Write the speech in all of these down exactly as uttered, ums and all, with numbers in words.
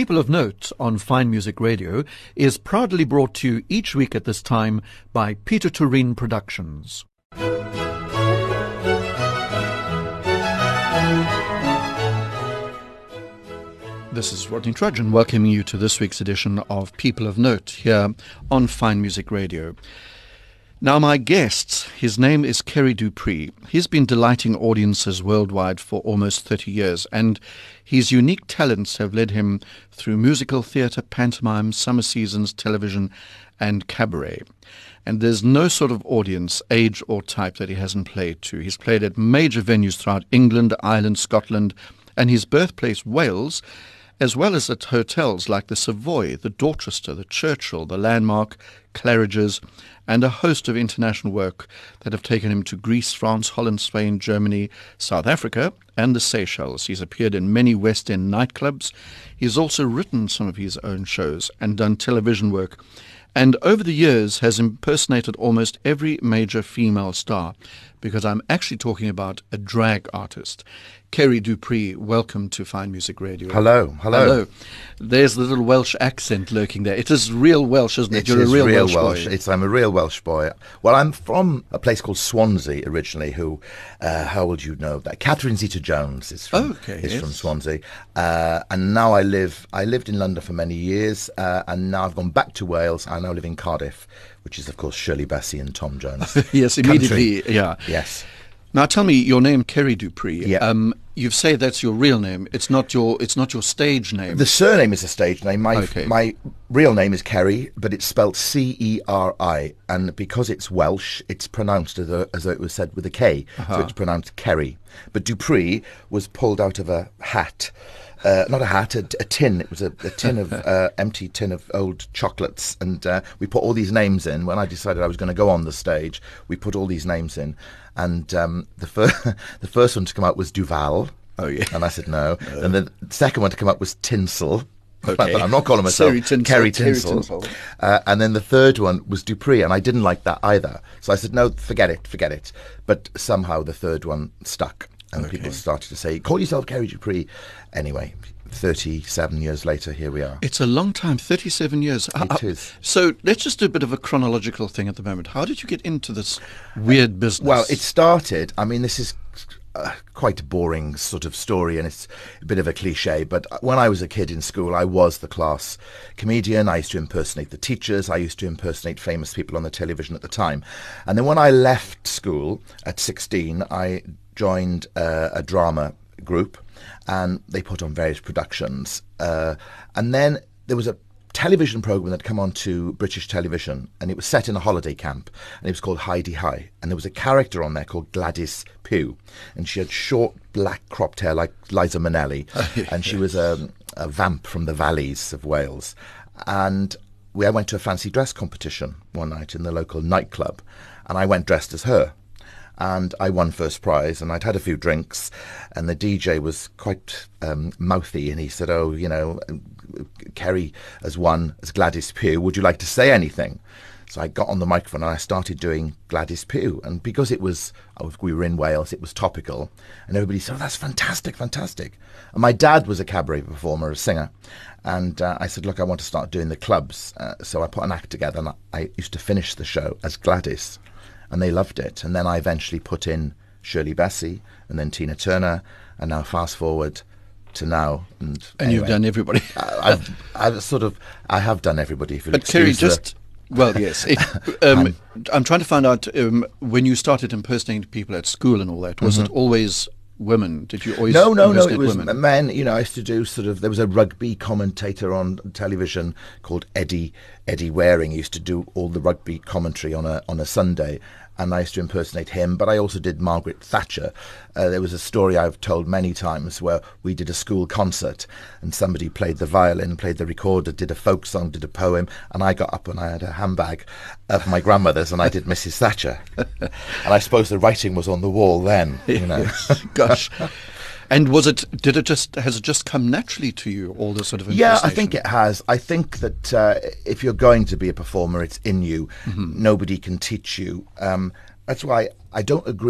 People of Note on Fine Music Radio is proudly brought to you each week at this time by Peter Turin Productions. This is Rodney Trudgeon welcoming you to this week's edition of People of Note here on Fine Music Radio. Now, my guest, his name is Kerry Dupree. He's been delighting audiences worldwide for almost thirty years, and his unique talents have led him through musical theatre, pantomime, summer seasons, television, and cabaret. And there's no sort of audience, age or type that he hasn't played to. He's played at major venues throughout England, Ireland, Scotland, and his birthplace, Wales, as well as at hotels like the Savoy, the Dorchester, the Churchill, the Landmark, Claridge's, and a host of international work that have taken him to Greece, France, Holland, Spain, Germany, South Africa, and the Seychelles. He's appeared in many West End nightclubs. He's also written some of his own shows and done television work, and over the years has impersonated almost every major female star, because I'm actually talking about a drag artist. Kerry Dupree, welcome to Fine Music Radio. Hello, hello. Hello. There's the little Welsh accent lurking there. It is real Welsh, isn't it? It You're is a real, real Welsh, Welsh. boy. It's, I'm a real Welsh boy. Well, I'm from a place called Swansea originally, who, uh, how would you know that? Catherine Zeta-Jones is from, okay, is yes. from Swansea. Uh, and now I live, I lived in London for many years, uh, and now I've gone back to Wales. I now live in Cardiff, which is, of course, Shirley Bassey and Tom Jones. Yes, immediately, Country. yeah. Yes. Now tell me, your name, Kerry Dupree. Yeah. Um, you've said that's your real name. It's not your. It's not your stage name. The surname is a stage name. My Okay. my real name is Kerry, but it's spelled C E R I, and because it's Welsh, it's pronounced as though, as though it was said with a K, Uh-huh. so it's pronounced Kerry. But Dupree was pulled out of a hat. Uh, not a hat, a, a tin. It was a, a tin of uh, empty tin of old chocolates, and uh, we put all these names in. When I decided I was going to go on the stage, we put all these names in, and um, the first the first one to come out was Duval. Oh, yeah. And I said no. And the second one to come up was Tinsel. Okay. I'm not calling myself Terry Tinsel, Kerry Terry Tinsel. Tinsel. Uh, and then the third one was Dupree, and I didn't like that either. So I said, no, forget it, forget it. But somehow the third one stuck, and Okay. people started to say, call yourself Kerry Dupree. Anyway, thirty-seven years later, here we are. It's a long time, thirty-seven years. It is. So let's just do a bit of a chronological thing at the moment. How did you get into this weird business? Well, it started, I mean, this is uh, quite a boring sort of story, and it's a bit of a cliche, but when I was a kid in school, I was the class comedian. I used to impersonate the teachers. I used to impersonate famous people on the television at the time. And then when I left school at sixteen, I joined uh, a drama group, and they put on various productions. Uh, and then there was a television program that come on to British television, and it was set in a holiday camp, and it was called Heidi High, and there was a character on there called Gladys Pugh, and she had short black cropped hair like Liza Minnelli, and she was a, a vamp from the valleys of Wales. And we I went to a fancy dress competition one night in the local nightclub, and I went dressed as her. And I won first prize, and I'd had a few drinks, and the D J was quite um, mouthy, and he said, oh, you know, Kerry has won as Gladys Pugh, would you like to say anything? So I got on the microphone and I started doing Gladys Pugh, and because it was, we were in Wales, it was topical, and everybody said, oh, that's fantastic, fantastic. And my dad was a cabaret performer, a singer, and uh, I said, look, I want to start doing the clubs. Uh, so I put an act together, and I, I used to finish the show as Gladys. And they loved it. And then I eventually put in Shirley Bassey and then Tina Turner, and now fast forward to now. And, and anyway, you've done everybody. I, I've, I've sort of, I have done everybody. If you'll But Kerry, excuse just, well, yes. It, um, I'm, I'm trying to find out, um, when you started impersonating people at school and all that, was Mhm. it always women? Did you always No, no, no, impersonate it was women? men. You know, I used to do sort of, there was a rugby commentator on television called Eddie, Eddie Waring. He used to do all the rugby commentary on a, on a Sunday. And I used to impersonate him, but I also did Margaret Thatcher. Uh, there was a story I've told many times where we did a school concert, and somebody played the violin, played the recorder, did a folk song, did a poem, and I got up and I had a handbag of my grandmother's, and I did Missus Thatcher. And I suppose the writing was on the wall then, you know. Yes, gosh. And was it? Did it just? Has it just come naturally to you? All this sort of Yeah, I impersonation? think it has. I think that uh, if you're going to be a performer, it's in you. Mhm. Nobody can teach you. Um, that's why I don't agree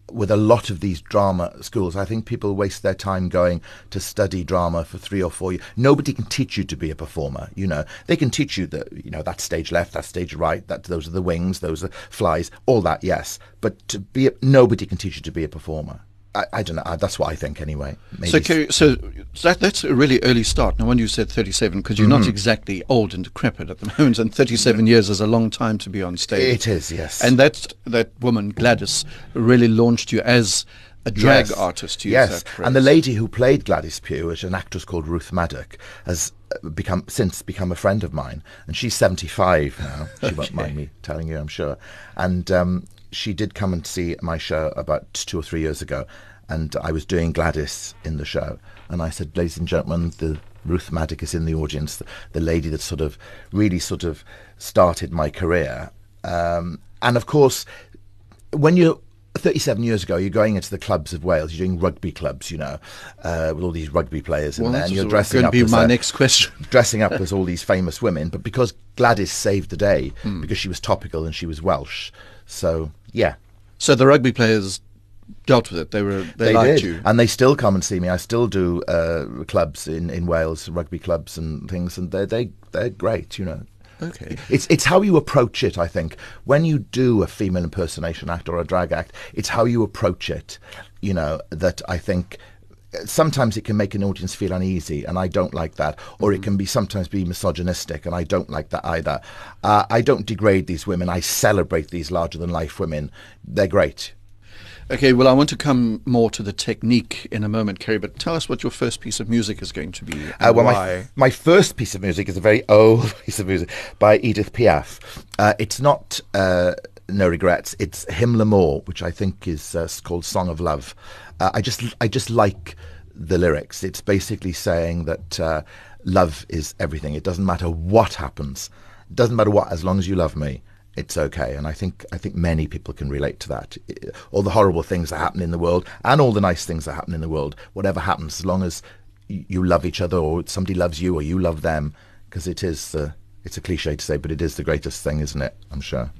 with a lot of these drama schools, I think people waste their time going to study drama for three or four years. Nobody can teach you to be a performer. You know, they can teach you that, you know, that stage left, that stage right, that those are the wings, those are flies, all that, yes. But to be a, nobody can teach you to be a performer. I, I don't know. I, that's what I think, anyway. Maybe. So, Kerry, so that, that's a really early start. Now, when you said thirty-seven, because you're mm-hmm. not exactly old and decrepit at the moment, and thirty-seven years is a long time to be on stage. It is, yes. And that that woman, Gladys, really launched you as a drag yes. artist. To use yes, that phrase. And the lady who played Gladys Pugh, is an actress called Ruth Maddock, has become since become a friend of mine, and she's seventy-five now. She okay. won't mind me telling you, I'm sure. And um, she did come and see my show about two or three years ago, and I was doing Gladys in the show, and I said, ladies and gentlemen, the Ruth Maddock is in the audience, the, the lady that sort of really sort of started my career. Um, and of course, when you're thirty-seven years ago, you're going into the clubs of Wales, you're doing rugby clubs, you know, uh, with all these rugby players in well, there, and you're dressing going up to be as my uh, next question. dressing up as all these famous women. But because Gladys saved the day, mm. because she was topical and she was Welsh, so yeah. So the rugby players dealt with it. They were they, they liked did. you, and they still come and see me. I still do uh, clubs in, in Wales, rugby clubs and things, and they they they're great, you know. Okay. It's it's how you approach it, I think. When you do a female impersonation act or a drag act, it's how you approach it, you know, that I think sometimes it can make an audience feel uneasy, and I don't like that. Or mm-hmm. it can be sometimes be misogynistic, and I don't like that either. Uh, I don't degrade these women. I celebrate these larger-than-life women. They're great. Okay, well, I want to come more to the technique in a moment, Kerry, but tell us what your first piece of music is going to be and uh, well, why. My, my first piece of music is a very old piece of music by Edith Piaf. Uh, it's not uh, No Regrets, it's Hymn L'Amour, which I think is uh, called Song of Love. Uh, I just I just like the lyrics. It's basically saying that uh, love is everything. It doesn't matter what happens. It doesn't matter what, as long as you love me, it's okay. And I think I think many people can relate to that. All the horrible things that happen in the world and all the nice things that happen in the world, whatever happens, as long as you love each other or somebody loves you or you love them, because it is, uh, it's a cliche to say, but it is the greatest thing, isn't it? I'm sure.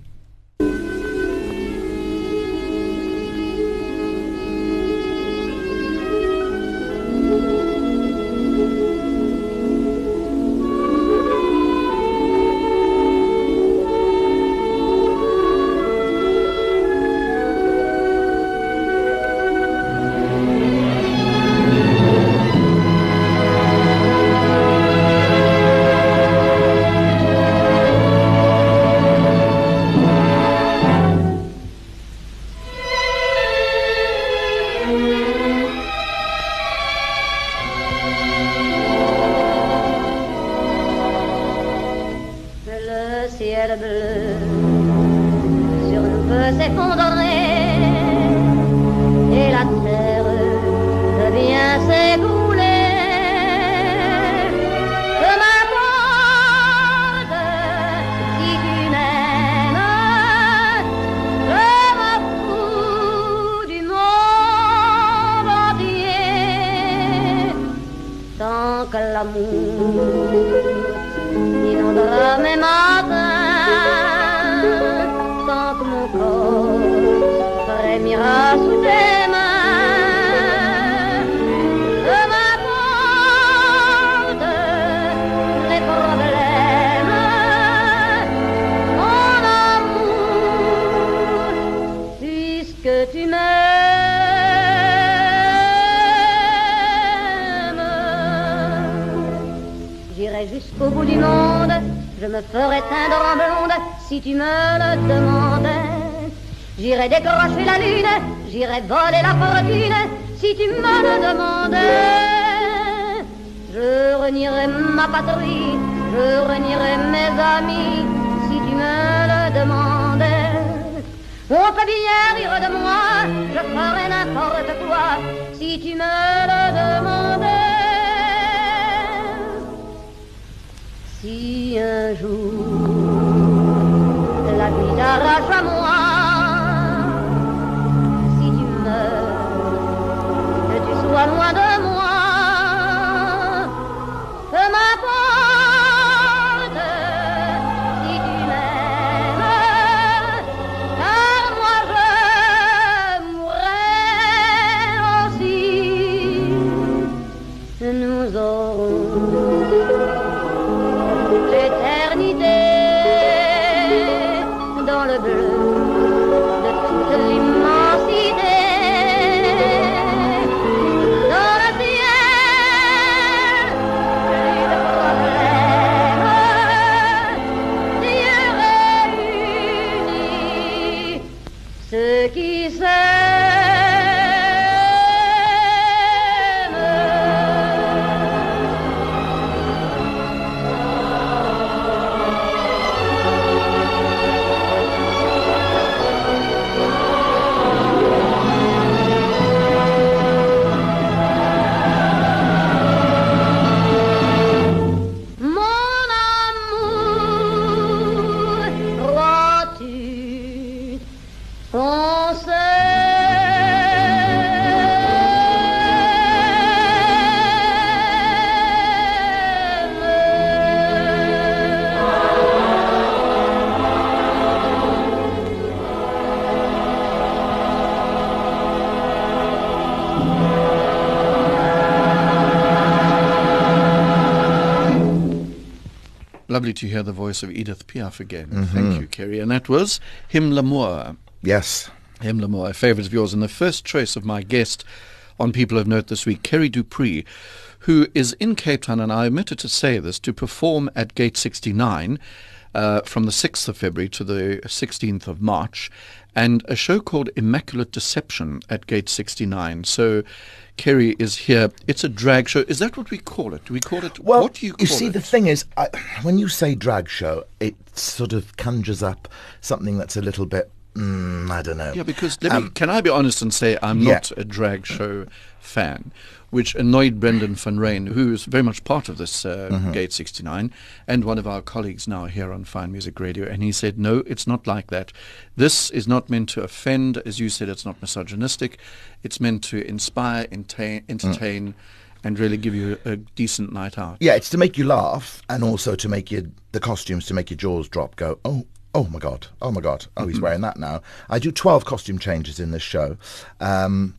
Jusqu'au bout du monde, je me ferais teindre en blonde si tu me le demandais. J'irais décrocher la lune, j'irais voler la fortune si tu me le demandais. Je renierais ma patrie, je renierais mes amis si tu me le demandais. On peut bien rire de moi, je ferais n'importe quoi si tu me le demandais. Si un jour la vie t'arrache à moi, si tu meurs, que tu sois loin de moi, que m'importe si tu m'aimes, car moi je mourrai bleu de toute l'immensité. Dans le ciel, plus de problèmes, Dieu réunit ceux qui Lovely to hear the voice of Edith Piaf again. Mm-hmm. Thank you, Kerry. And that was Hymn L'Amour. Yes. Hymn L'Amour, a favourite of yours. And the first choice of my guest on People of Note this week, Kerry du Preez, who is in Cape Town, and I omitted to say this, to perform at Gate sixty-nine uh, from the sixth of February to the sixteenth of March, and a show called Immaculate Deception at Gate sixty-nine. So Kerry is here. It's a drag show. Is that what we call it? Do we call it? Well, what do you call you see, it? the thing is, I, when you say drag show, it sort of conjures up something that's a little bit, mm, I don't know. Yeah, because let Um, me, can I be honest and say I'm yeah. not a drag show fan, which annoyed Brendan van Rijn, who is very much part of this uh, Mm-hmm. Gate sixty-nine, and one of our colleagues now here on Fine Music Radio. And he said, no, it's not like that. This is not meant to offend. As you said, it's not misogynistic. It's meant to inspire, entertain, entertain mm. and really give you a, a decent night out. Yeah, it's to make you laugh, and also to make you, the costumes to make your jaws drop, go, oh, oh my God, oh my God, oh, he's Mm-hmm. wearing that now. I do twelve costume changes in this show. Um,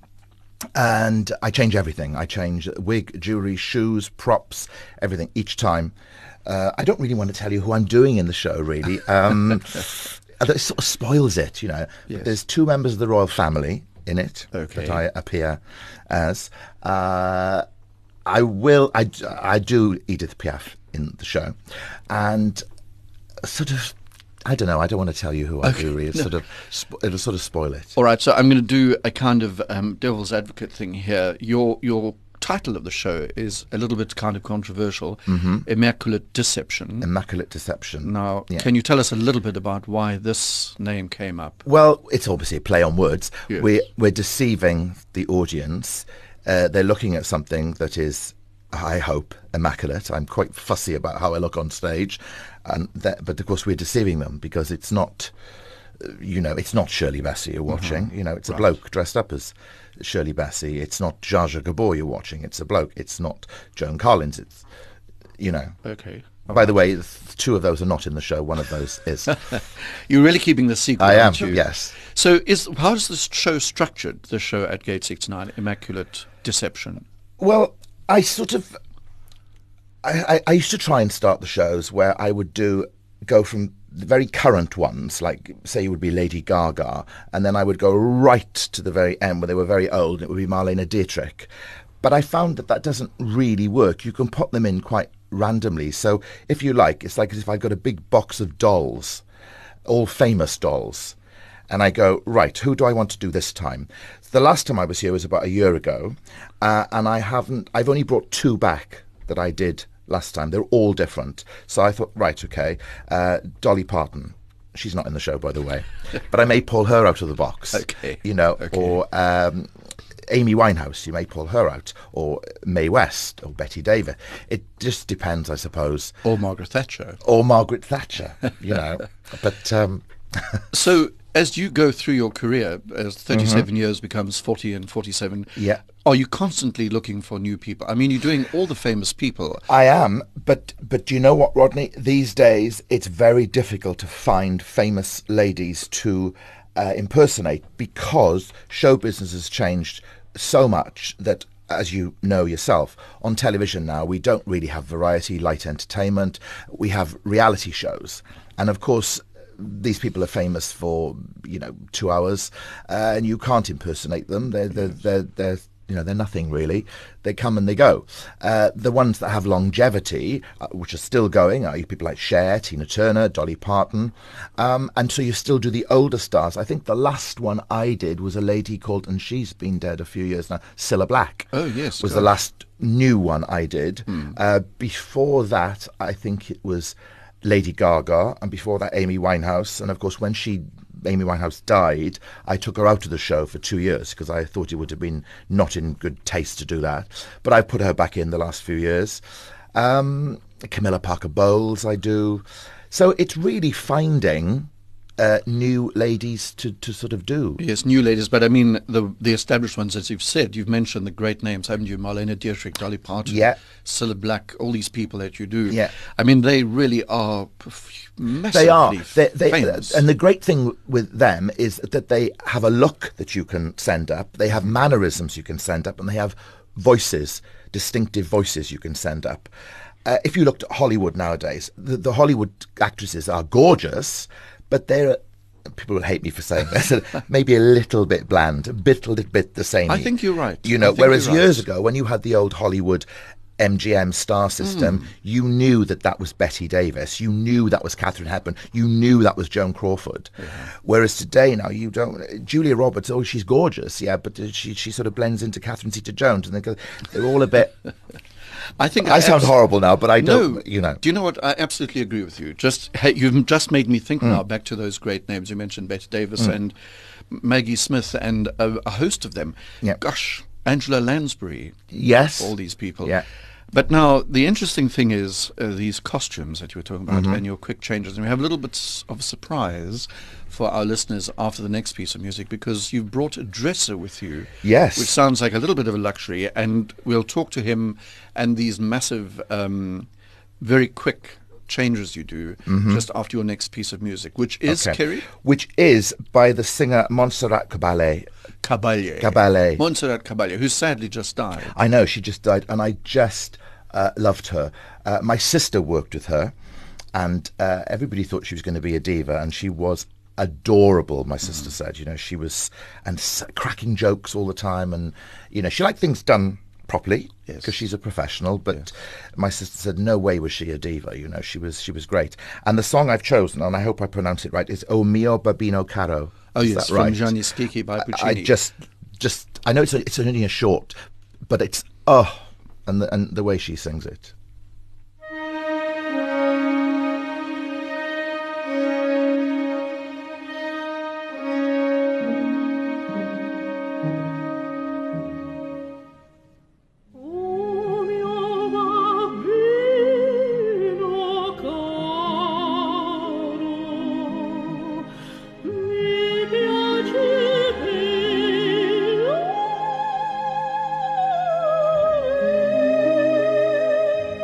and I change everything. I change wig, jewellery, shoes, props, everything each time. Uh, I don't really want to tell you who I'm doing in the show, really. Um, it sort of spoils it, you know. Yes. There's two members of the royal family in it Okay. that I appear as. Uh, I will. I, I do Edith Piaf in the show, and sort of. I don't know. I don't want to tell you who I Okay, do. Really, it's no. sort of. Spo- it'll sort of spoil it. All right, so I'm going to do a kind of um, devil's advocate thing here. Your your title of the show is a little bit kind of controversial, Mm-hmm. Immaculate Deception. Immaculate Deception. Now, Yeah. can you tell us a little bit about why this name came up? Well, it's obviously a play on words. Yes. We're we're deceiving the audience. Uh, they're looking at something that is, I hope, immaculate. I'm quite fussy about how I look on stage, and that, but of course we're deceiving them because it's not, uh, you know, it's not Shirley Bassey you're watching. Mm-hmm. You know, it's a Right. bloke dressed up as Shirley Bassey. It's not Zsa Zsa Gabor you're watching. It's a bloke. It's not Joan Collins. It's, you know. Okay. By the way, th- two of those are not in the show. One of those is. You're really keeping the secret, I am. aren't you? Yes. So is how is this show structured, the show at Gate sixty-nine, Immaculate Deception? Well, I sort of, I, I, I used to try and start the shows where I would do, go from the very current ones, like say it would be Lady Gaga, and then I would go right to the very end where they were very old, and it would be Marlene Dietrich. But I found that that doesn't really work. You can put them in quite randomly. So if you like, it's like as if I got a big box of dolls, all famous dolls. And I go, right, who do I want to do this time? So the last time I was here was about a year ago, uh, and I haven't, I've only brought two back that I did last time. They're all different. So I thought, right, okay, uh, Dolly Parton. She's not in the show, by the way. But I may pull her out of the box. Okay. You know, Okay. or um, Amy Winehouse, you may pull her out, or Mae West, or Betty Davis. It just depends, I suppose. Or Margaret Thatcher? Or Margaret Thatcher, you know. But... Um, So as you go through your career, as thirty-seven years becomes forty and forty-seven, Yeah. are you constantly looking for new people? I mean, you're doing all the famous people. I am, but but do you know what, Rodney? These days, it's very difficult to find famous ladies to uh, impersonate because show business has changed so much that, as you know yourself, on television now, we don't really have variety, light entertainment. We have reality shows. And of course, these people are famous for, you know, two hours, uh, and you can't impersonate them. They're, they're, they're, they're, you know, they're nothing really. They come and they go. Uh, the ones that have longevity, uh, which are still going, are people like Cher, Tina Turner, Dolly Parton. Um, and so you still do the older stars. I think the last one I did was a lady called, and she's been dead a few years now, Cilla Black. Oh, yes. Was gosh. the last new one I did. Hmm. Uh, before that, I think it was Lady Gaga, and before that, Amy Winehouse. And of course, when she Amy Winehouse died, I took her out of the show for two years because I thought it would have been not in good taste to do that. But I've put her back in the last few years. Um, Camilla Parker Bowles, I do. So it's really finding uh, new ladies to, to sort of do. Yes, new ladies, but I mean the the established ones, as you've said. You've mentioned the great names, haven't you? Marlene Dietrich, Dolly Parton, Yeah. Cilla Black, all these people that you do. Yeah. I mean, they really are perf- massively They are. They, they, famous. and the great thing with them is that they have a look that you can send up. They have mannerisms you can send up, and they have voices, distinctive voices you can send up. Uh, if you looked at Hollywood nowadays, the, the Hollywood actresses are gorgeous, but they're, people will hate me for saying this, maybe a little bit bland, a bit, a little bit the same. I think you're right. You I know, think whereas you're right. years ago, when you had the old Hollywood M G M star system, Mm. you knew that that was Betty Davis. You knew that was Catherine Hepburn. You knew that was Joan Crawford. Yeah. Whereas today, now, you don't... Julia Roberts, oh, she's gorgeous, yeah, but she she sort of blends into Catherine Zeta-Jones, and they go, they're all a bit... I think I, I sound abso- horrible now, but I don't, No, you know. Do you know what? I absolutely agree with you. Just hey, you've just made me think Mm. now back to those great names you mentioned, Betty Davis and Maggie Smith, and a, a host of them. Yeah. Gosh, Angela Lansbury. Yes. All these people. Yeah. But now the interesting thing is uh, these costumes that you were talking about Mm-hmm. and your quick changes. And we have a little bit of a surprise for our listeners after the next piece of music, because you've brought a dresser with you. Yes. Which sounds like a little bit of a luxury. And we'll talk to him and these massive, um, very quick changes you do just after your next piece of music, which is, Okay. Kerry? Which is by the singer Montserrat Caballé. Caballé. Caballé. Montserrat Caballé, who sadly just died. I know, she just died, and I just uh, loved her. Uh, my sister worked with her, and uh, everybody thought she was going to be a diva, and she was adorable, my sister Mm. said. You know, she was, and s- cracking jokes all the time, and, you know, she liked things done properly Yes. because she's a professional, but my sister said no way was she a diva. You know, she was she was great. And the song I've chosen, and I hope I pronounce it right, is O Mio Babino Caro. Oh, Is yes, that right? from Gianni Schicchi by Puccini. I just, just, I know it's a, it's only a short, but it's oh, and the, and the way she sings it. O mio bambino caro, mi piacerebbe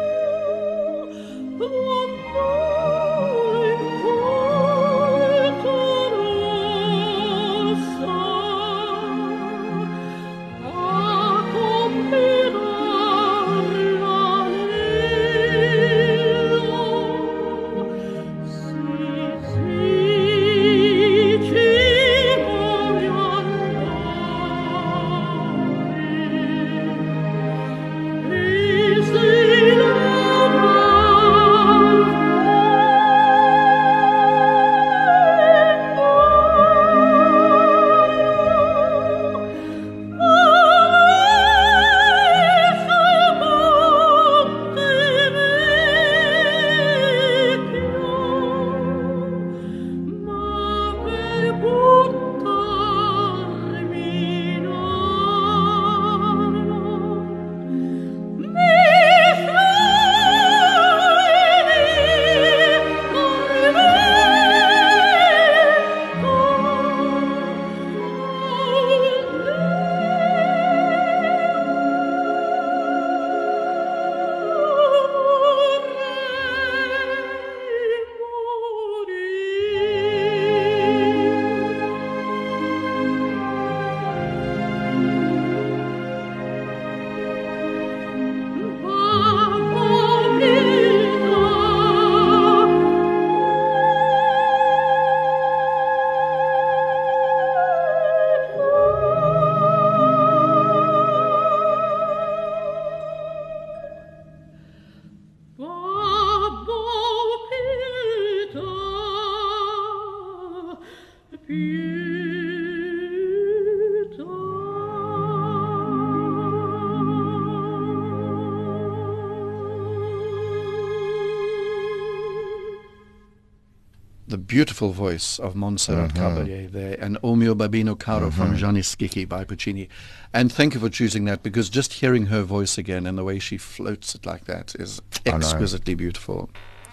The beautiful voice of Montserrat mm-hmm. Caballé there, and O mio babbino caro mm-hmm. from Gianni Schicchi by Puccini. And thank you for choosing that, because just hearing her voice again and the way she floats it like that is exquisitely beautiful.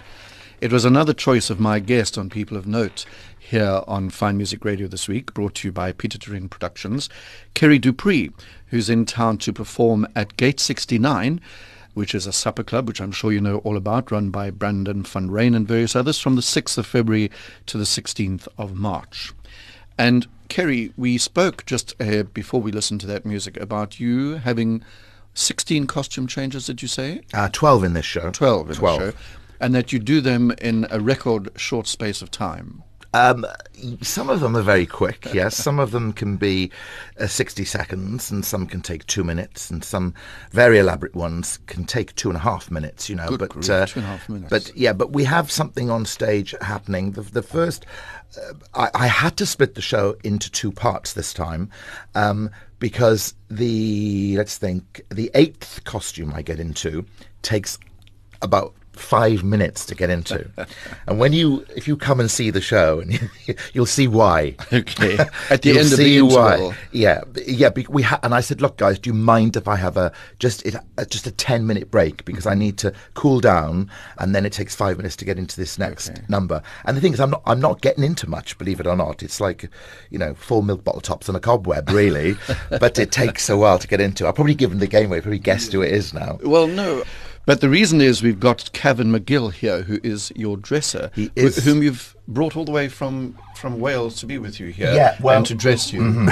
It was another choice of my guest on People of Note here on Fine Music Radio this week, brought to you by Peter Turin Productions, Kerry Dupree, who's in town to perform at Gate sixty-nine, which is a supper club, which I'm sure you know all about, run by Brandon van Rijn and various others, from the sixth of February to the sixteenth of March. And Kerry, we spoke just uh, before we listened to that music about you having sixteen costume changes, did you say? Uh, twelve in this show. twelve in twelve. the show. And that you do them in a record short space of time. Um, some of them are very quick, yes. Some of them can be uh, sixty seconds, and some can take two minutes, and some very elaborate ones can take two and a half minutes, you know. Good but grief, uh, two and a half minutes. But yeah, but we have something on stage happening. The, the first, uh, I, I had to split the show into two parts this time, um, because the, let's think, the eighth costume I get into takes about five minutes to get into. And when you, if you come and see the show, and you, you'll see why. Okay. At the You'll end of see the why. interval. Yeah, yeah. be- We ha- and I said, look, guys, do you mind if I have a just it, uh, just a ten minute break, because I need to cool down, and then it takes five minutes to get into this next Okay. number. And the thing is, I'm not I'm not getting into much, believe it or not. It's like, you know, four milk bottle tops and a cobweb, really. But it takes a while to get into. I've probably given the game away. Probably guessed who it is now. Well, no. But the reason is we've got Cavan McGill here, who is your dresser, He wh- is. whom you've brought all the way from, from Wales to be with you here Yeah, well- and to dress you.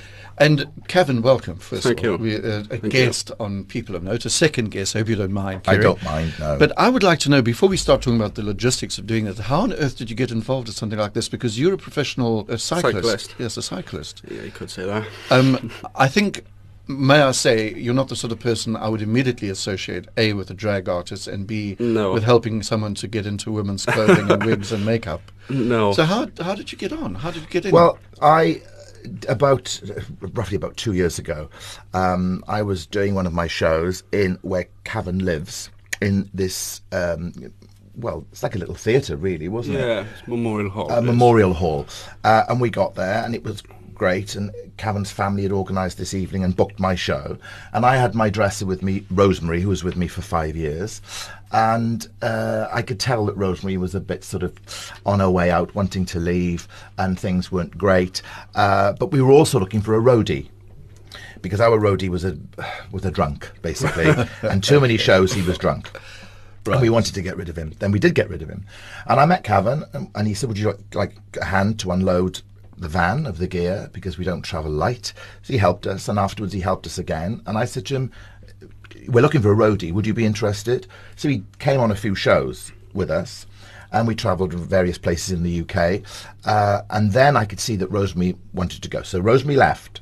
And Cavan, welcome, first Thank of all. you. We, uh, a Thank guest on People of Note, a second guest, I hope you don't mind, I Kerry. don't mind, no. But I would like to know, before we start talking about the logistics of doing it, how on earth did you get involved in something like this? Because you're a professional uh, cyclist. Cyclist. Yes, a cyclist. Yeah, you could say that. Um, I think, may I say, you're not the sort of person I would immediately associate, A, with a drag artist, and B, No. with helping someone to get into women's clothing and wigs and makeup. No. So how how did you get on? How did you get in? Well, I about roughly about two years ago, um, I was doing one of my shows in where Cavan lives, in this. Um, well, it's like a little theatre, really, wasn't it? Yeah, it's Memorial Hall. A yes. memorial hall, uh, and we got there, and it was great. And Cavan's family had organised this evening and booked my show, and I had my dresser with me, Rosemary, who was with me for five years, and uh, I could tell that Rosemary was a bit sort of on her way out, wanting to leave, and things weren't great. Uh, but we were also looking for a roadie, because our roadie was a was a drunk, basically, and too many shows he was drunk. Right. And we wanted to get rid of him. Then we did get rid of him. And I met Cavan, and, and he said, would you like, like a hand to unload the van of the gear, because we don't travel light? So he helped us, and afterwards he helped us again. And I said to him, we're looking for a roadie. Would you be interested? So he came on a few shows with us, and we travelled to various places in the U K. Uh, and then I could see that Rosemary wanted to go. So Rosemary left,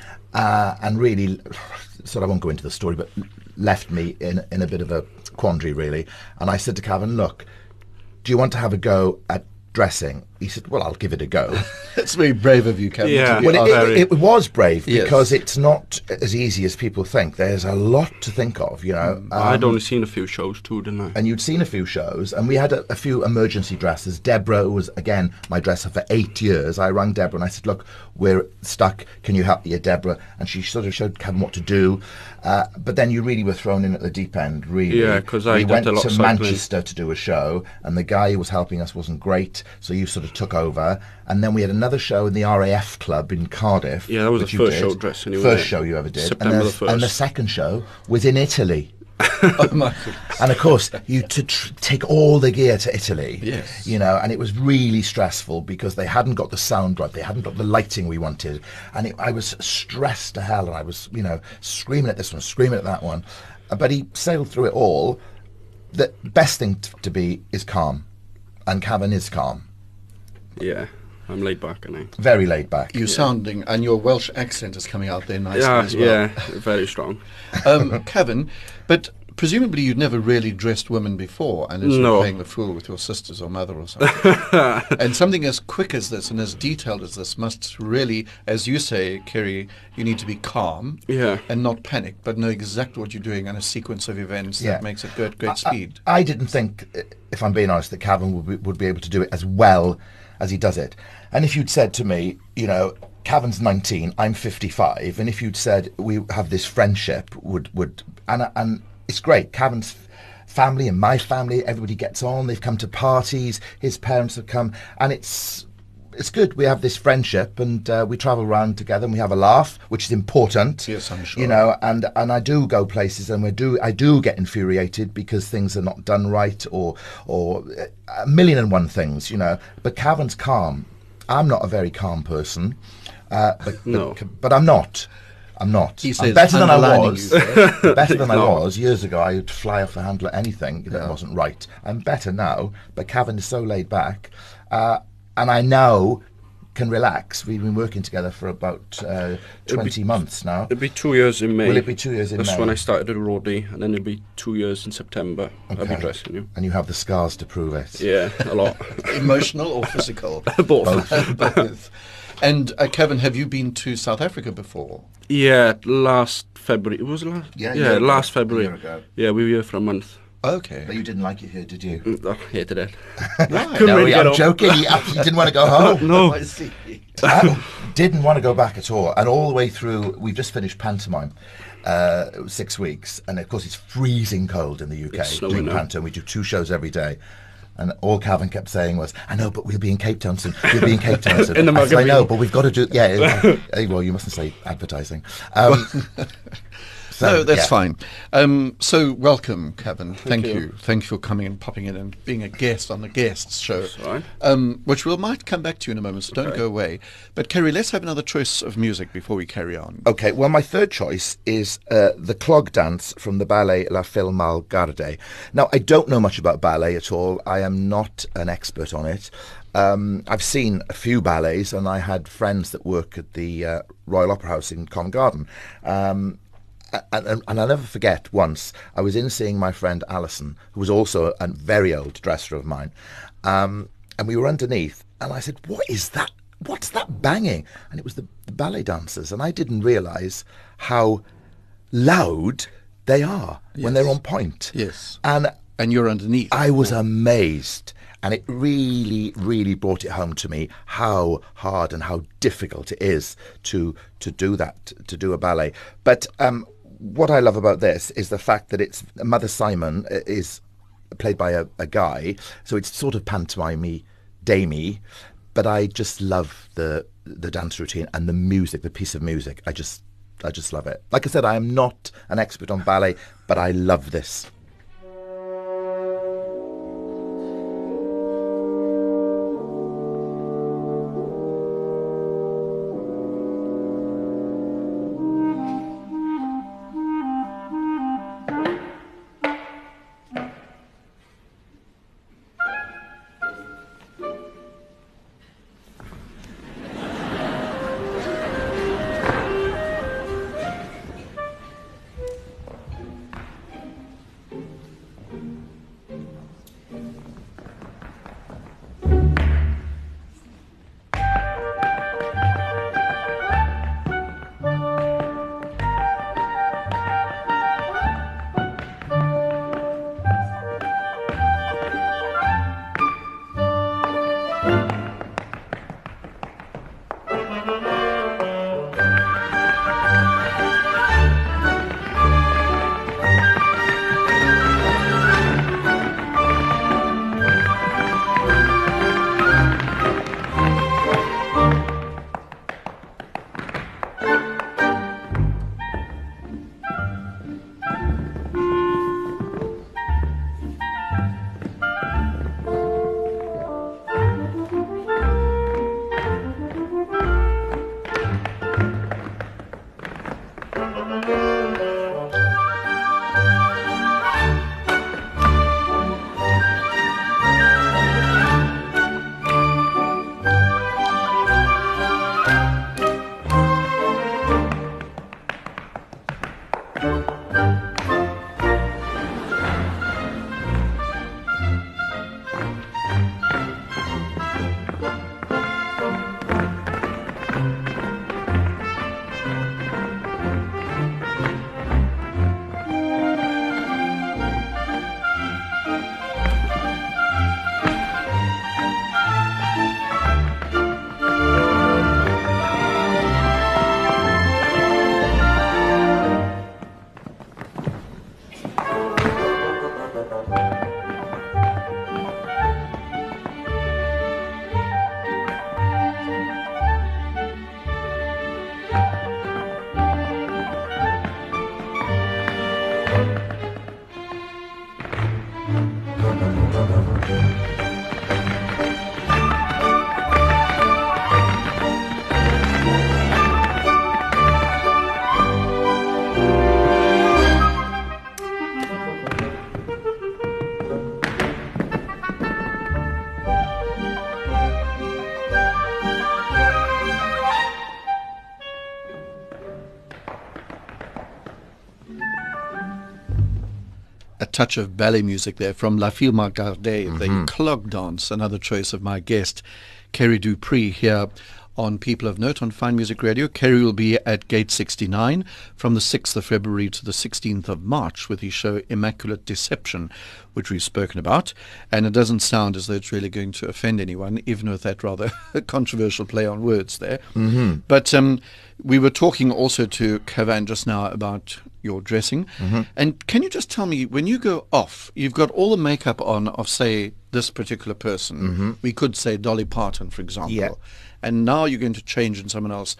uh, and really, sort of, I won't go into the story, but left me in, in a bit of a quandary, really. And I said to Cavan, look, do you want to have a go at dressing? He said, well, I'll give it a go. It's very brave of you, Cavan. Yeah. to be Well, asked. it, very- it, it was brave, Yes. because it's not as easy as people think. There's a lot to think of, you know. Um, I'd only seen a few shows too, didn't I? and you'd seen a few shows, and we had a, a few emergency dressers. Deborah was, again, my dresser for eight years. I rang Deborah and I said, look, we're stuck. Can you help me here, Deborah? And she sort of showed Kevin what to do. Uh, but then you really were thrown in at the deep end, really. Yeah, 'cause I We did went a lot to of cycling. Manchester to do a show, and the guy who was helping us wasn't great, so you sort of took over. And then we had another show in the R A F club in Cardiff. Yeah, that was which the you first did. show dressing you First in. show you ever did. September and the first. And the second show was in Italy. Oh, my goodness. And of course, you to tr- take all the gear to Italy. Yes. You know, and it was really stressful because they hadn't got the sound right, they hadn't got the lighting we wanted, and it, I was stressed to hell, and I was, you know, screaming at this one, screaming at that one. Uh, But he sailed through it all. The best thing t- to be is calm, and Cavan is calm, Yeah, I'm laid back, and I. very laid back. You're sounding, and your Welsh accent is coming out there nicely Yeah, as well. yeah, very strong. Um, Cavan, but presumably you'd never really dressed women before, unless you No. were playing the fool with your sisters or mother or something. And something as quick as this and as detailed as this must really, as you say, Kerry, you need to be calm Yeah. and not panic, but know exactly what you're doing and a sequence of events Yeah. that makes it go at great I- speed. I, I didn't think, uh, if I'm being honest, that Cavan would be, would be able to do it as well as he does it. And if you'd said to me, you know, Cavan's nineteen, I'm fifty-five, and if you'd said we have this friendship, would would and and it's great. Cavan's family and my family, everybody gets on. They've come to parties. His parents have come, and it's it's good. We have this friendship, and uh, we travel around together, and we have a laugh, which is important. Yes, I'm sure. You know, and and I do go places, and we do I do get infuriated because things are not done right, or or a million and one things. You know, but Cavan's calm. I'm not a very calm person, uh, but, No. but but I'm not. I'm not. He I'm says, better than I underlining was. you there. better than I No. was years ago. I would fly off the handle at anything that wasn't right. I'm better now, but Cavan is so laid back, uh, and I now can relax. We've been working together for about uh, twenty months now. It'll be two years in May. Will it be two years in That's May? when I started at roadie, and then it'll be two years in September. I'll be Okay. dressing you. And you have the scars to prove it. Yeah, a lot. Emotional or physical? Both. Both. And uh, Kevin, have you been to South Africa before? Yeah, last February. It was last. Yeah, a Yeah, year ago. last A February. year ago. Yeah, we were here for a month. Okay. But you didn't like it here, did you? Mm, Oh, hated it. Why? Couldn't No, really get I'm off. joking. He absolutely didn't want to go home. No. I see. I didn't want to go back at all. And all the way through, we've just finished pantomime, uh, it was six weeks. And of course, it's freezing cold in the U K It's snowing doing now. pantomime. We do two shows every day. And all Calvin kept saying was, I know, but we'll be in Cape Town soon. We'll be in Cape Town soon. In the I said, I Muggaby. know, but we've got to do, yeah. uh, uh, well, you mustn't say advertising. Um, so, No, that's yeah. fine. Um, so, welcome, Kevin. Thank, you. you. Thank you for coming and popping in and being a guest on the Guests show, all right. um, which we might come back to in a moment, so don't Okay. go away. But, Kerry, let's have another choice of music before we carry on. Okay, well, my third choice is uh, the clog dance from the ballet La Fille Malgarde. Now, I don't know much about ballet at all. I am not an expert on it. Um, I've seen a few ballets, and I had friends that work at the uh, Royal Opera House in Covent Garden. Um, and, and, and I'll never forget once, I was in seeing my friend Alison, who was also a very old dresser of mine, um, and we were underneath, and I said, what is that? What's that banging? And it was the, the ballet dancers, and I didn't realise how loud they are when they're on point. Yes. And And you're underneath. I was amazed, and it really, really brought it home to me how hard and how difficult it is to to do that, to do a ballet. But um, what I love about this is the fact that it's Mother Simon is played by a, a guy, so it's sort of pantomime-y, damey, but I just love the the dance routine and the music, the piece of music. I just I just love it. Like I said, I am not an expert on ballet, but I love this. touch of ballet music there from La Fille Margardée, Mm-hmm. the clog dance, another choice of my guest, Kerry Dupree, here on People of Note on Fine Music Radio. Kerry will be at Gate sixty-nine from the sixth of February to the sixteenth of March with his show Immaculate Deception, which we've spoken about. And it doesn't sound as though it's really going to offend anyone, even with that rather controversial play on words there. Mm-hmm. But um, we were talking also to Cavan just now about your dressing. Mm-hmm. And can you just tell me, when you go off, you've got all the makeup on of, say, this particular person. Mm-hmm. We could say Dolly Parton, for example. Yeah. And now you're going to change in someone else.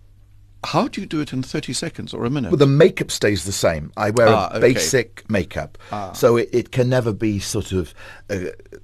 How do you do it in thirty seconds or a minute? Well, the makeup stays the same. I wear Ah, a okay. basic makeup, Ah. so it, it can never be sort of. Uh,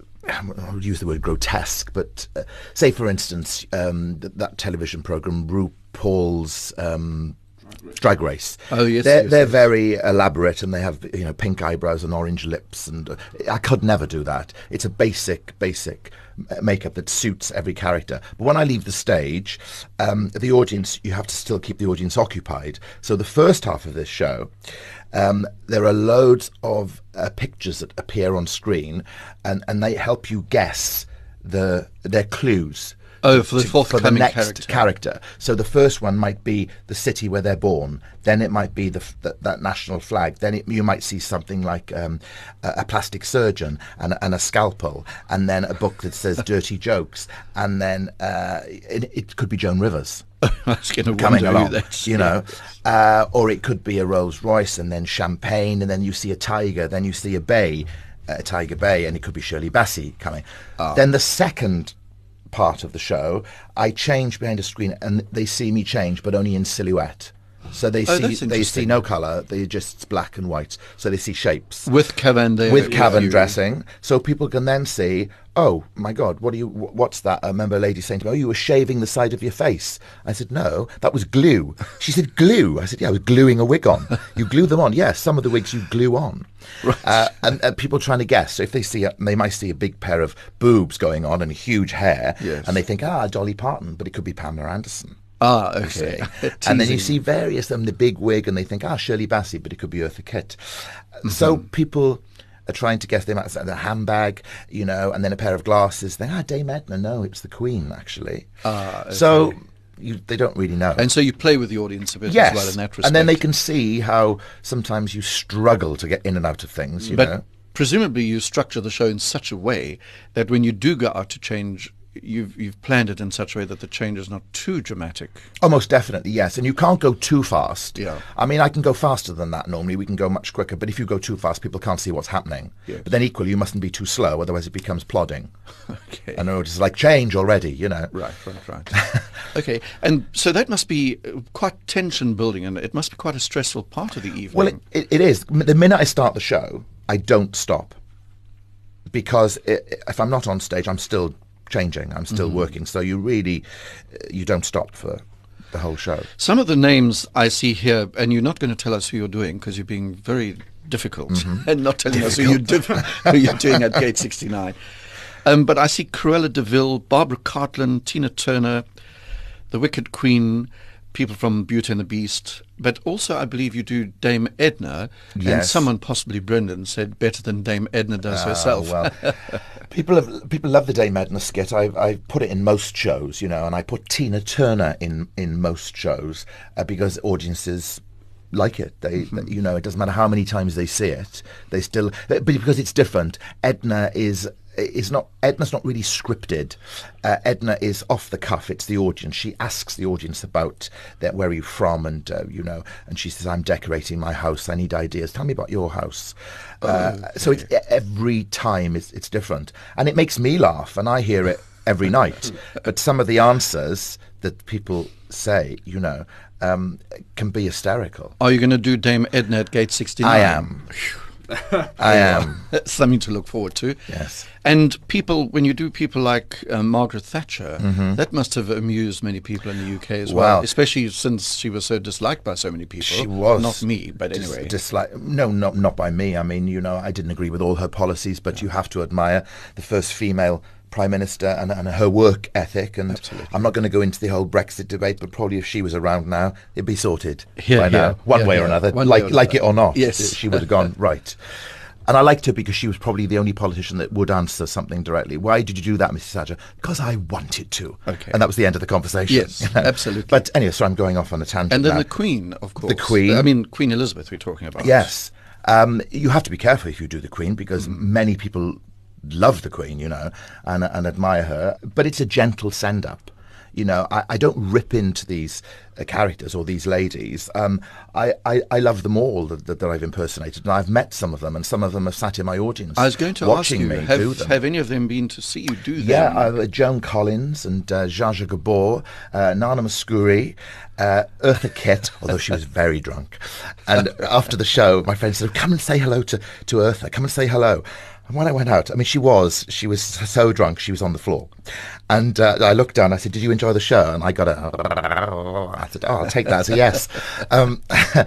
I would use the word grotesque, but uh, say, for instance, um, th- that television program, RuPaul's um, Drag Race. Oh, yes, they're yes, they're yes. very elaborate, and they have, you know, pink eyebrows and orange lips, and uh, I could never do that. It's a basic, basic uh, makeup that suits every character. But when I leave the stage, um, the audience, you have to still keep the audience occupied. So the first half of this show, um, there are loads of uh, pictures that appear on screen, and, and they help you guess the their clues. Oh, for the to- forthcoming for the next character. character. So the first one might be the city where they're born. Then it might be the, f- the that national flag. Then it, you might see something like um, a, a plastic surgeon and, and a scalpel, and then a book that says dirty jokes, and then uh, it, it could be Joan Rivers I was going to coming wonder along, who that's. you know, uh, or it could be a Rolls Royce, and then champagne, and then you see a tiger, then you see a bay, a tiger bay, and it could be Shirley Bassey coming. Ah. Then the second part of the show, I change behind a screen, and they see me change, but only in silhouette. So they Oh, see that's they interesting. see no colour. They just black and white. So they see shapes With Cavan there. with Cavan you. dressing, so people can then see, oh my God, what are you? wh- What's that? I remember a lady saying to me, "Oh, you were shaving the side of your face." I said, "No, that was glue." She said, "Glue?" I said, "Yeah, I was gluing a wig on." You glue them on? Yes, some of the wigs you glue on. Right. Uh, and, and people trying to guess. So if they see, a, they might see a big pair of boobs going on and huge hair, Yes. and they think, ah, Dolly Parton, but it could be Pamela Anderson. Ah, okay. And then you Teasing. see various of them, the big wig, and they think, ah, Shirley Bassey, but it could be Eartha Kitt. Mm-hmm. So people are trying to guess. They might say the handbag, you know, and then a pair of glasses. They, ah, Dame Edna. No, it's the Queen, actually. Ah, okay. So you, they don't really know. And so you play with the audience a bit yes, as well in that respect. and then they can see how sometimes you struggle to get in and out of things, you But know. presumably you structure the show in such a way that when you do go out to change, you've you've planned it in such a way that the change is not too dramatic. Oh, most definitely, yes. And you can't go too fast. Yeah. I mean, I can go faster than that normally. We can go much quicker. But if you go too fast, people can't see what's happening. Yes. But then equally, you mustn't be too slow, otherwise it becomes plodding. Okay. And it's like change already, you know. Right, right, right. Okay, and so that must be uh, quite tension building, and it must be quite a stressful part of the evening. Well, it, it, it is. M- The minute I start the show, I don't stop. Because i if I'm not on stage, I'm still changing. I'm still Mm-hmm. working. So you really, uh, you don't stop for the whole show. Some of the names I see here, and you're not going to tell us who you're doing because you're being very difficult and not telling us who you're, do- who you're doing at Gate sixty-nine. Um, but I see Cruella de Vil, Barbara Cartland, Tina Turner, The Wicked Queen, people from Beauty and the Beast, but also I believe you do Dame Edna, and Yes. someone, possibly Brendan, said better than Dame Edna does herself. Oh, well, people have people love the Dame Edna skit. I I put it in most shows, you know, and I put Tina Turner in in most shows uh, because audiences like it. They, Mm-hmm. you know, it doesn't matter how many times they see it, they still. But because it's different, Edna is. Is not Edna's not really scripted. Uh, Edna is off the cuff. It's the audience. She asks the audience about their, where are you from, and uh, you know, and she says, "I'm decorating my house. I need ideas. Tell me about your house." Uh, So it's every time it's it's different, and it makes me laugh, and I hear it every night. But some of the answers that people say, you know, um, can be hysterical. Are you going to do Dame Edna at Gate sixty-nine? I am. I am. That's something to look forward to. Yes. And people, when you do people like uh, Margaret Thatcher, Mm-hmm. that must have amused many people in the U K as well, Well- especially since she was so disliked by so many people. She was Not me, but dis- anyway. dislike. No, not not by me. I mean, you know, I didn't agree with all her policies, but you have to admire the first female prime minister and, and her work ethic. And Absolutely. I'm not going to go into the whole Brexit debate, but probably if she was around now, it'd be sorted Here, by here. now, one Yeah, way yeah. or another, One way like or like another. it or not. Yes. she would have gone right. And I liked her because she was probably the only politician that would answer something directly. Why did you do that, Missus Thatcher? Because I wanted to. Okay. And that was the end of the conversation. Yes, you know? absolutely. But anyway, so I'm going off on a tangent And then now. the Queen, of course. The Queen. I mean, Queen Elizabeth we're talking about. Yes. Um, you have to be careful if you do the Queen, because Mm. many people love the Queen, you know, and, and admire her. But it's a gentle send-up. You know, I, I don't rip into these uh, characters or these ladies. Um, I, I, I love them all that, that, that I've impersonated, and I've met some of them, and some of them have sat in my audience I was going to watching ask you, me have, do them. have any of them been to see you do Yeah, them? uh, Joan Collins and uh, Zsa Zsa Gabor, uh, Nana Mouskouri, uh, Eartha Kitt, although she was very drunk. And after the show, my friend said, come and say hello to, to Eartha, come and say hello. And when I went out, I mean, she was, she was so drunk, she was on the floor. And uh, I looked down, I said, did you enjoy the show? And I got a, I said, oh, I'll take that as a yes. Um,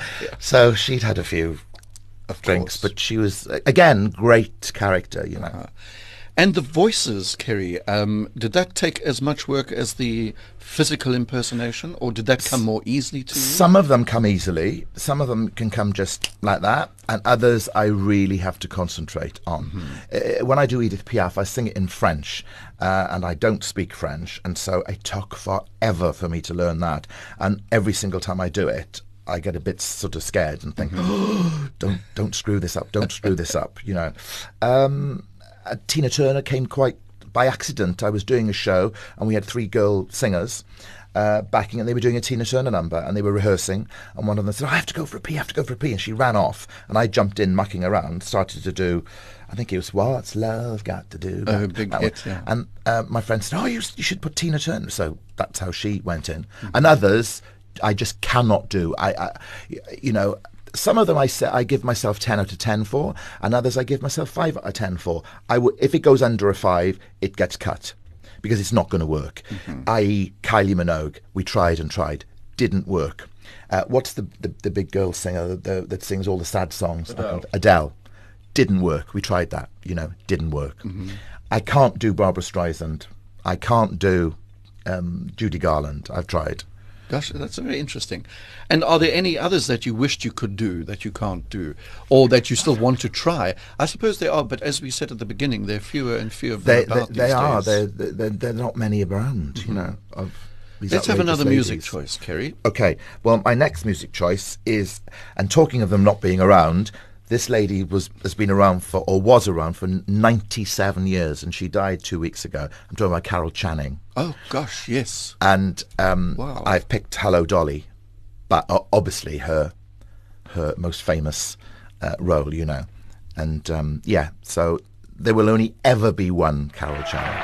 so she'd had a few Of drinks, course. but she was, again, great character, you know. Uh, and the voices, Kerry, um, did that take as much work as the physical impersonation, or did that come more easily to you? Some of them come easily, some of them can come just like that, and others I really have to concentrate on. Mm-hmm. Uh, when I do Edith Piaf, I sing it in French, uh, and I don't speak French, and so it took forever for me to learn that. And every single time I do it, I get a bit sort of scared and think, oh, don't don't screw this up, don't screw this up, you know. Um, uh, Tina Turner came quite by accident. I was doing a show and we had three girl singers uh, backing, and they were doing a Tina Turner number and they were rehearsing, and one of them said, oh, I have to go for a pee, I have to go for a pee, and she ran off, and I jumped in mucking around, started to do, I think it was What's Love Got to Do. Oh, That- big that hit, one. yeah. And uh, my friend said, oh, you, you should put Tina Turner. So that's how she went in. Mm-hmm. And others I just cannot do. I, I you know, some of them I say I give myself ten out of ten for, and others I give myself five out of ten for. I w- if it goes under a five, it gets cut because it's not going to work. Mm-hmm. that is. Kylie Minogue, we tried and tried, didn't work. Uh, what's the, the the big girl singer that, the, that sings all the sad songs? Adele. Adele, didn't work. We tried that, you know, didn't work. Mm-hmm. I can't do Barbara Streisand. I can't do um, Judy Garland. I've tried. Gosh, that's very interesting. And are there any others that you wished you could do that you can't do, or that you still want to try? I suppose there are, but as we said at the beginning, there are fewer and fewer of them They, about they, these they are. days. They're, they're, they're not many around, mm-hmm. you know. Of these Let's have outrageous another music ladies. choice, Kerry. Okay. Well, my next music choice is, and talking of them not being around, this lady was has been around for, or was around for ninety-seven years, and she died two weeks ago. I'm talking about Carol Channing. Oh, gosh, yes. And um, Wow. I've picked Hello Dolly, but o- obviously her her most famous uh, role, you know. And um, yeah, so there will only ever be one Carol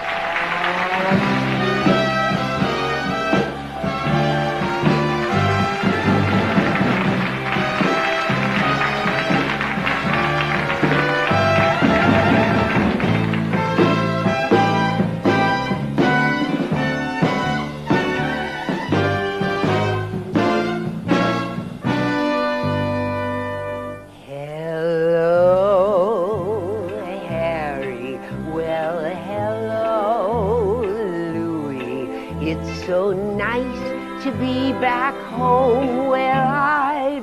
Channing. Hello, Harry. Well, hello, Louis. It's so nice to be back home where I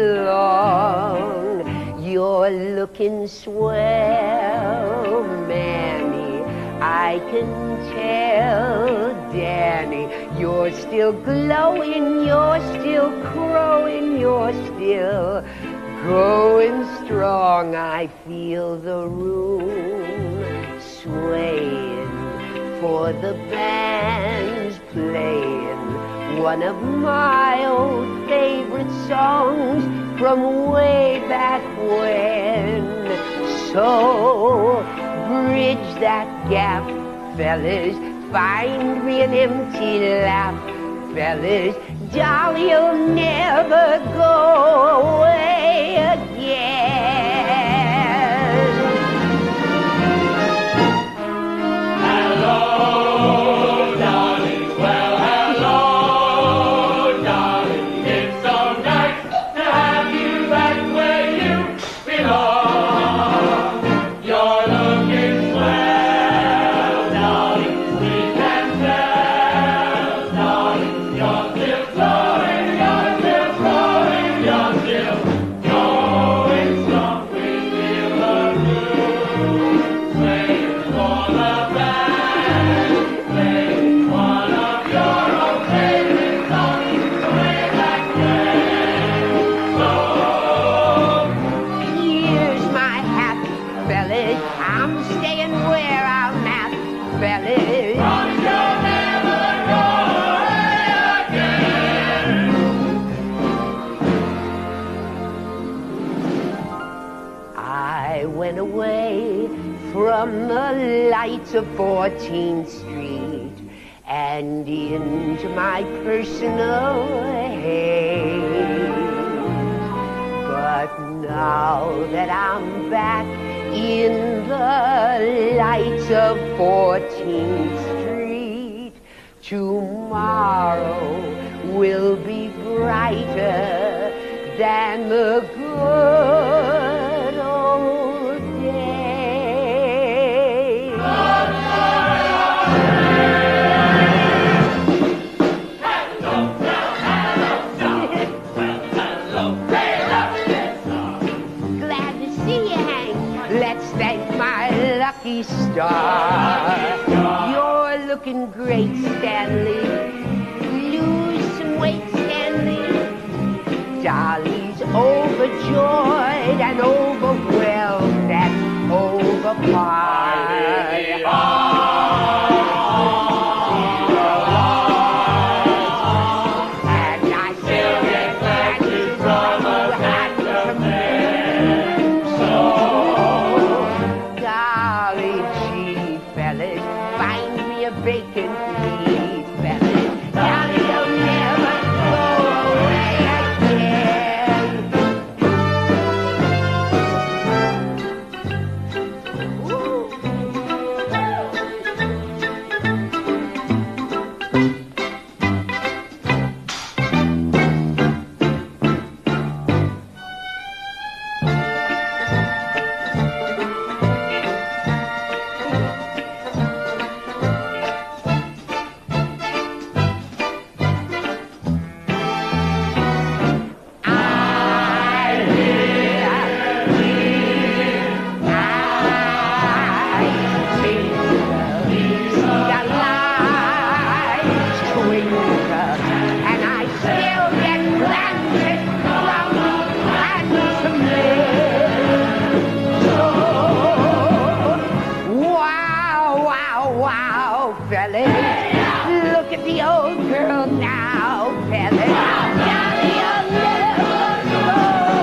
belong. You're looking swell, Manny. I can tell, Danny. You're still glowing, you're still crowing, you're still going strong. I feel the room swaying, for the band's playing one of my old favorite songs from way back when. So bridge that gap, fellas, find me an empty lap, fellas, Dolly, you'll never go away again. Hello, darling. Well, hello, darling. It's so nice to have you back where you belong. You're looking swell, darling. We can tell, darling. You're still glowing, you're still glowing, you're still from the lights of fourteenth Street and into my personal haze. But now that I'm back in the lights of fourteenth Street, tomorrow will be brighter than the good old days. Glad to see you, Hank. Let's thank my lucky star. You're looking great, Stanley. Lose some weight, Stanley. Dolly's overjoyed and overwhelmed and overpowered. And I still get back to you had so. Golly gee, fellas, find me a bacon, please, fellas. Dolly, you'll never go away again. Ooh. Look at the old girl now, fellas. Dolly, you'll never go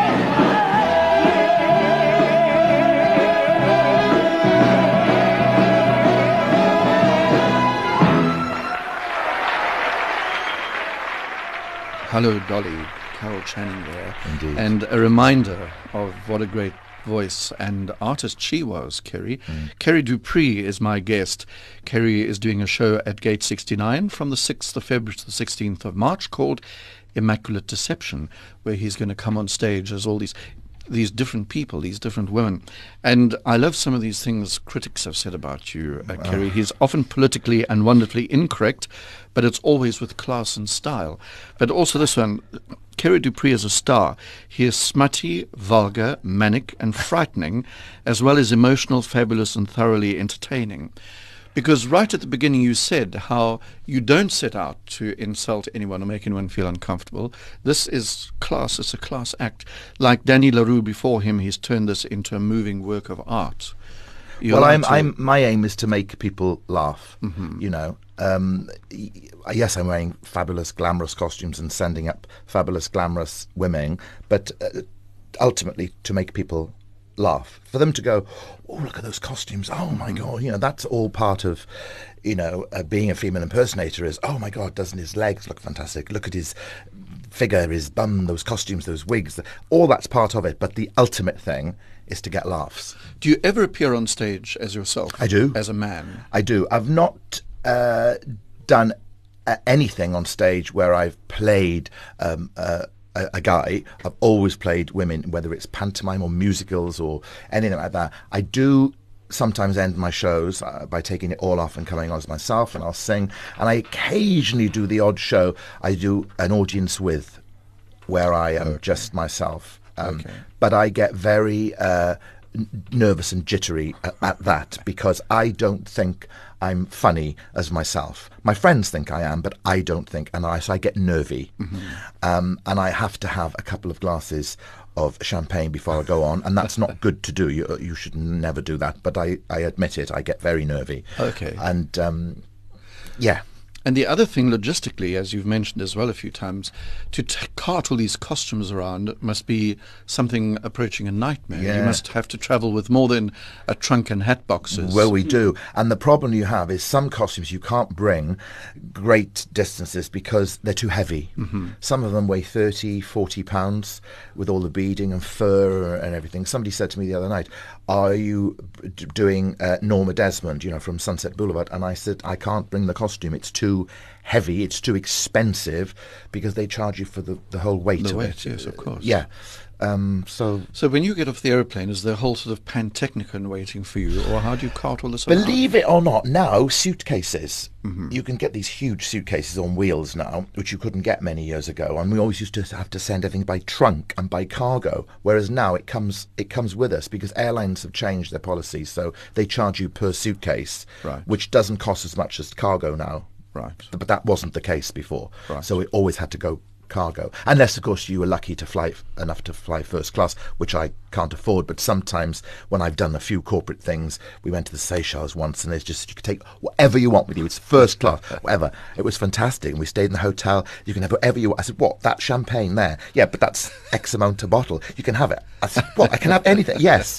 Hello, Dolly. Carol Channing there. Indeed. And a reminder of what a great voice and artist she was, Kerry. Mm. Kerry Dupree is my guest. Kerry is doing a show at Gate sixty-nine from the sixth of February to the sixteenth of March called Immaculate Deception, where he's going to come on stage as all these these different people, these different women. And I love some of these things critics have said about you, uh, wow. Kerry. He's often politically and wonderfully incorrect, but it's always with class and style. But also this one, Kerry Dupree is a star. He is smutty, vulgar, manic and frightening, as well as emotional, fabulous and thoroughly entertaining. Because right at the beginning you said how you don't set out to insult anyone or make anyone feel uncomfortable. This is class, it's a class act. Like Danny LaRue before him, he's turned this into a moving work of art. You're well, I'm, to... I'm, my aim is to make people laugh, mm-hmm. you know. Um, yes, I'm wearing fabulous, glamorous costumes and sending up fabulous, glamorous women, but uh, ultimately to make people laugh, for them to go, oh, look at those costumes, oh my mm-hmm. God, you know, that's all part of, you know, uh, being a female impersonator is, oh my God, doesn't his legs look fantastic, look at his figure, his bum, those costumes, those wigs, all that's part of it, but the ultimate thing is to get laughs. Do you ever appear on stage as yourself? I do. As a man? I do. I've not uh, done uh, anything on stage where I've played um, uh, A, a guy. I've always played women, whether it's pantomime or musicals or anything like that. I do sometimes end my shows uh, by taking it all off and coming on as myself, and I'll sing. And I occasionally do the odd show I do an audience with, where I am okay. just myself. Um, okay. But I get very uh, n- nervous and jittery at, at that because I don't think I'm funny as myself. My friends think I am, but I don't think, and I, so I get nervy. Mm-hmm. Um, and I have to have a couple of glasses of champagne before I go on, and that's not good to do. You you should never do that, but I, I admit it, I get very nervy. Okay. And, um, yeah. And the other thing, logistically, as you've mentioned as well a few times, to t- cart all these costumes around must be something approaching a nightmare. You Yeah. must have to travel with more than a trunk and hat boxes. Well, we do. And the problem you have is some costumes you can't bring great distances because they're too heavy. Mm-hmm. Some of them weigh thirty, forty pounds with all the beading and fur and everything. Somebody said to me the other night, are you d- doing uh, Norma Desmond, you know, from Sunset Boulevard? And I said, I can't bring the costume. It's too heavy. It's too expensive because they charge you for the, the whole weight The of weight, it. yes, of course. Yeah. Um, so So when you get off the aeroplane, is there a whole sort of Pantechnicon waiting for you, or how do you cart all this around? Believe it or not, now suitcases. Mm-hmm. You can get these huge suitcases on wheels now, which you couldn't get many years ago. And we always used to have to send everything by trunk and by cargo. Whereas now it comes it comes with us because airlines have changed their policies, so they charge you per suitcase, Right. which doesn't cost as much as cargo now. Right. But that wasn't the case before. Right. So it always had to go cargo, unless of course you were lucky to fly f- enough to fly first class, which I can't afford. But sometimes when I've done a few corporate things, we went to the Seychelles once, and it's just you could take whatever you want with you. It's first class, whatever. It was fantastic, and we stayed in the hotel. You can have whatever you want. I said, "What? That champagne there? Yeah, but that's X amount a bottle. You can have it." I said, "What? I can have anything?" Yes.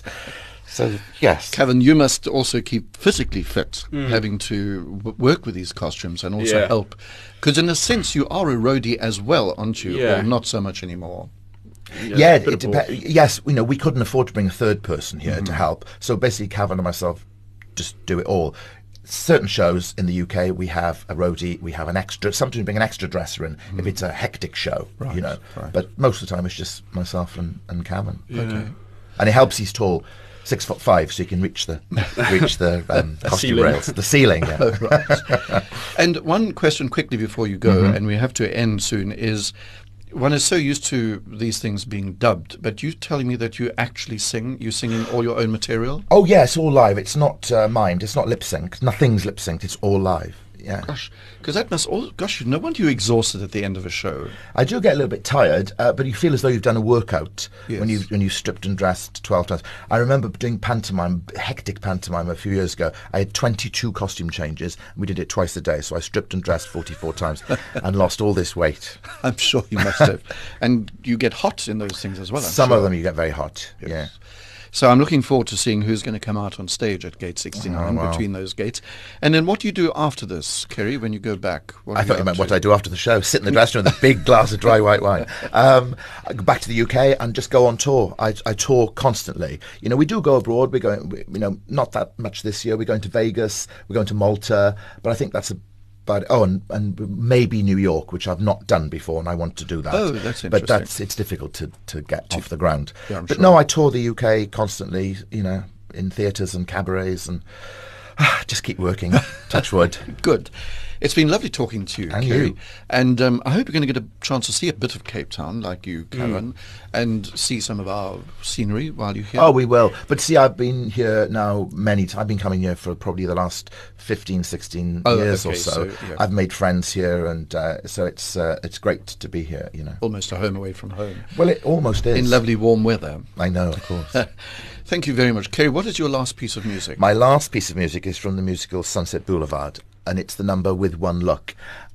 So yes. Kevin, you must also keep physically fit, having to w- work with these costumes and also Yeah. help. Because in a sense, you are a roadie as well, aren't you? Yeah. Or not so much anymore. Yeah, a bit it of depe- both. yes, you know, we couldn't afford to bring a third person here Mm-hmm. to help. So basically, Kevin and myself just do it all. Certain shows in the U K, we have a roadie, we have an extra, sometimes we bring an extra dresser in if it's a hectic show, Right, you know. right. But most of the time, it's just myself and, and Kevin. Okay. And it helps he's tall. Six foot five, so you can reach the reach the um, costume ceiling. rails, the ceiling. Yeah. Right. And one question quickly before you go, Mm-hmm. and we have to end soon, is one is so used to these things being dubbed, but you telling me that you actually sing, you're singing all your own material? Oh yeah, it's all live. It's not uh, mimed. It's not lip synced. Nothing's lip synced. It's all live. Yeah. Gosh, because that must all, gosh, no wonder you're exhausted at the end of a show. I do get a little bit tired, uh, but you feel as though you've done a workout when you Yes. when you stripped and dressed twelve times. I remember doing pantomime, hectic pantomime a few years ago. I had twenty-two costume changes, and we did it twice a day. So I stripped and dressed forty-four times and lost all this weight. I'm sure you must have. And you get hot in those things as well, I'm Some sure. of them you get very hot. Yeah. So I'm looking forward to seeing who's going to come out on stage at Gate sixty-nine, Oh, wow. between those gates. And then what do you do after this, Kerry, when you go back? What I are thought up you meant to? what I do after the show. Sit in the dressing room with a big glass of dry white wine. Um, I go back to the U K and just go on tour. I, I tour constantly. You know, we do go abroad. We're going, we, you know, not that much this year. We're going to Vegas. We're going to Malta. But I think that's a But oh, and, and maybe New York, which I've not done before, and I want to do that. Oh, that's But interesting. that's it's difficult to, to get off the ground. Yeah, I'm but sure. no, I tour the U K constantly. You know, in theatres and cabarets, and just keep working. Touch wood. Good. It's been lovely talking to you, And Kerry. you. And um, I hope you're going to get a chance to see a bit of Cape Town, like you, Mm. Karen, and see some of our scenery while you're here. Oh, we will. But see, I've been here now many times. I've been coming here for probably the last fifteen, sixteen Oh, years okay, or so. so, yeah. I've made friends here, and uh, so it's uh, it's great to be here, you know. Almost a home away from home. Well, it almost is. In lovely warm weather. I know, of course. Thank you very much. Kerry, what is your last piece of music? My last piece of music is from the musical Sunset Boulevard, and it's the number With One Look.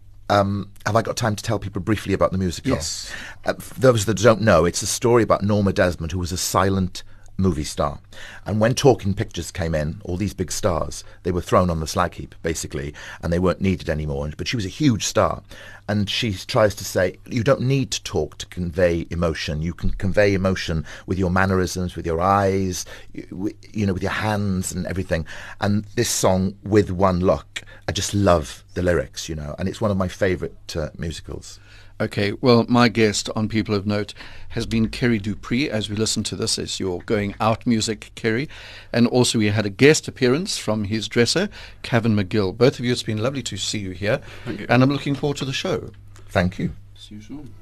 Um, have I got time to tell people briefly about the musical? Yes. Uh, for those that don't know, it's a story about Norma Desmond, who was a silent movie star. And when Talking Pictures came in, all these big stars, they were thrown on the slag heap, basically, and they weren't needed anymore. But she was a huge star. And she tries to say, you don't need to talk to convey emotion. You can convey emotion with your mannerisms, with your eyes, you, you know, with your hands and everything. And this song, With One Look, I just love the lyrics, you know, and it's one of my favourite uh, musicals. Okay, well, my guest on People of Note has been Kerry Dupree, as we listen to this as your going out music, Kerry. And also we had a guest appearance from his dresser, Kevin McGill. Both of you, it's been lovely to see you here. Thank you. And I'm looking forward to the show. Thank you. See you soon.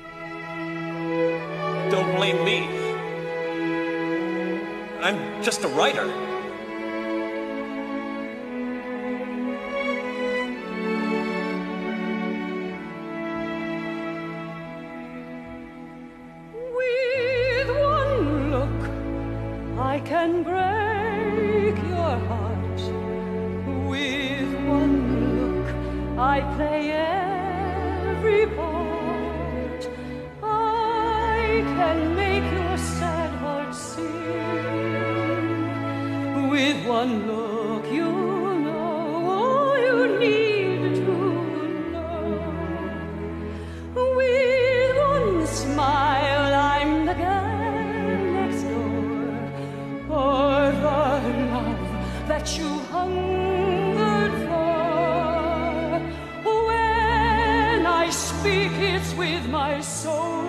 Don't blame me. I'm just a writer. With one look, I can break your heart. With one look, I I play every part. I can make your sad heart sing. With one look, you know all you need to know. With one smile, I'm the girl next door. For the love that you hungered for. When I speak, it's with my soul.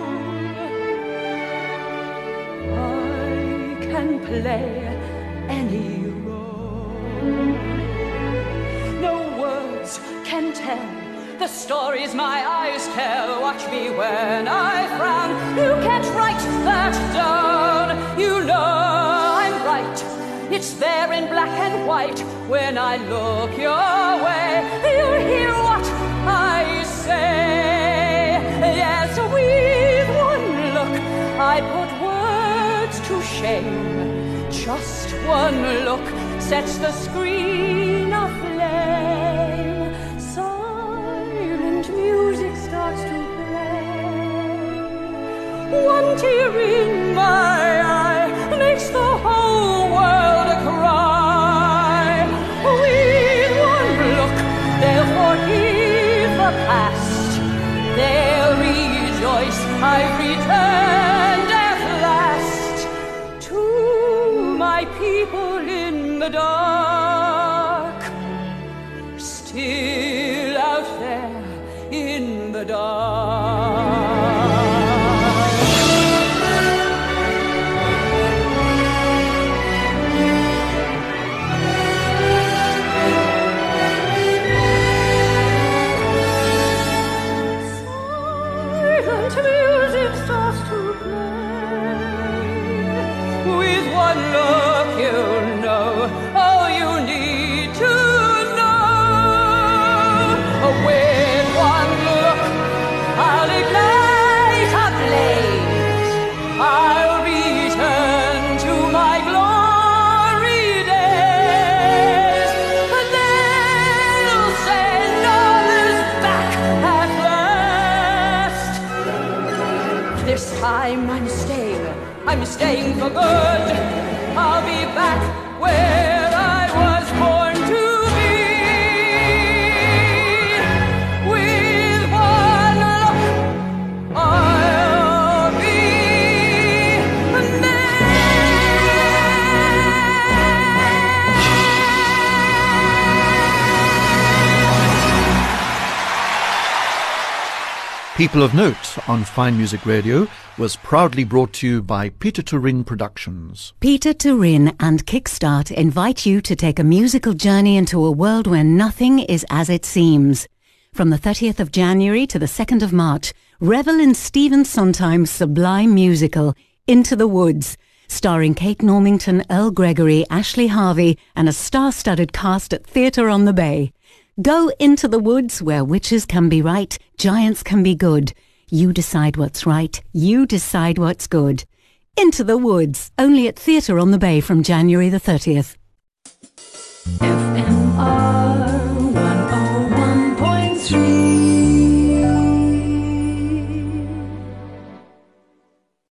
I can play any role. No words can tell the stories my eyes tell. Watch me when I frown. You can't write that down. You know I'm right. It's there in black and white. When I look your way, you'll hear what I say. Yes, with one look I put words to shame. Just one look sets the screen aflame. Silent music starts to play. One tear in my eye makes the whole world cry. With one look they'll forgive the past. They'll rejoice I've returned at last to my people in the dark, still out there in the dark. Silent music starts to play. With one look you know all you need to know. With one look I'll ignite a blaze. I'll return to my glory days. And they'll say Norma's back at last. This time I'm staying, I'm staying for good. I'll be back where I was born to be. With one look, I'll be there. People of Note on Fine Music Radio was proudly brought to you by Peter Turin Productions. Peter Turin and Kickstart invite you to take a musical journey into a world where nothing is as it seems. From the thirtieth of January to the second of March, revel in Stephen Sondheim's sublime musical, Into the Woods, starring Kate Normington, Earl Gregory, Ashley Harvey, and a star-studded cast at Theatre on the Bay. Go into the woods where witches can be right, giants can be good. You decide what's right, you decide what's good. Into the Woods, only at Theatre on the Bay from January the thirtieth. F M R